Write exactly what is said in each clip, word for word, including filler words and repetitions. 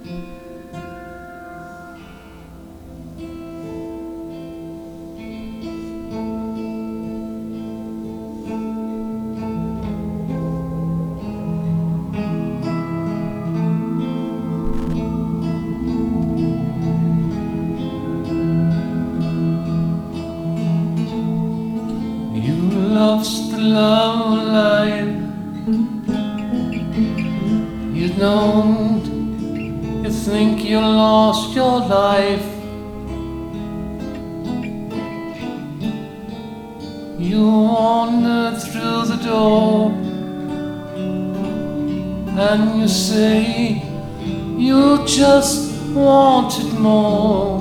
Lost the love life. You don't, you think you lost your life. You wander through the door and you say you just wanted more.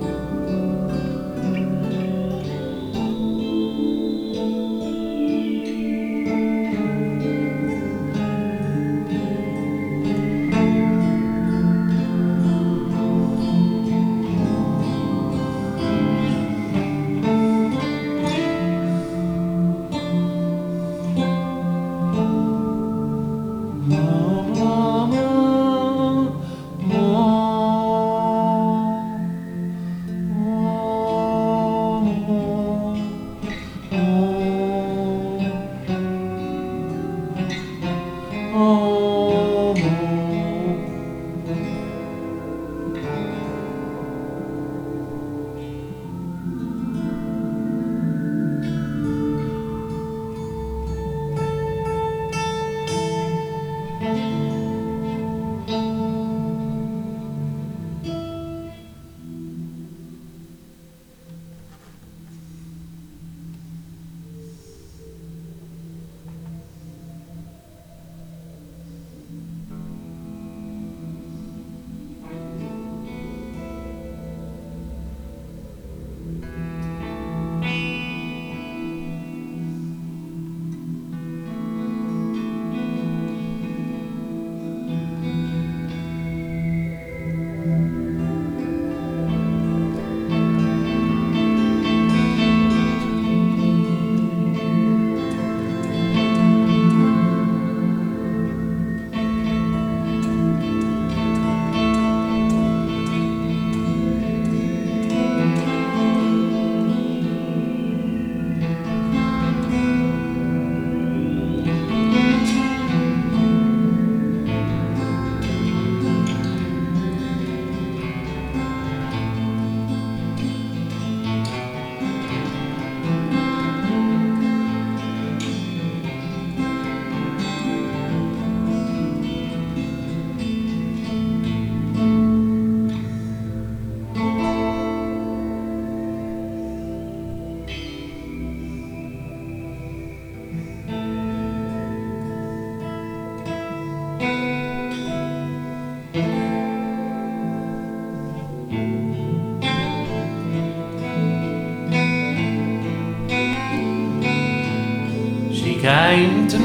Came to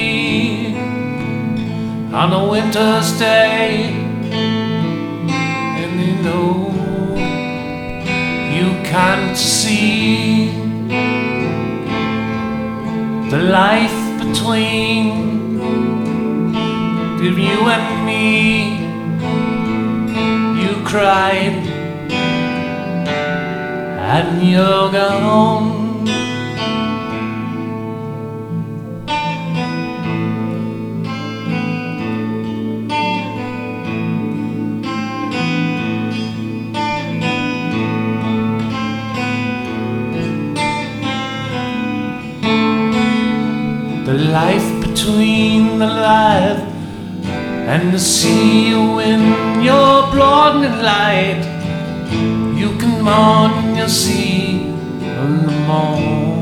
me on a winter's day, and you know you can't see the life between you and me. You cried and you're gone. The life between the life and the sea when you're blinding light. You can mourn and you'll see in the morning.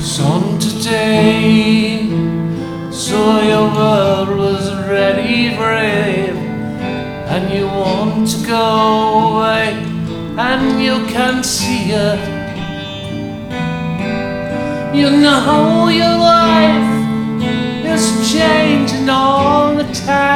on today. So your world was ready for it, and you want to go away, and you can see it. You know your life is changing all the time.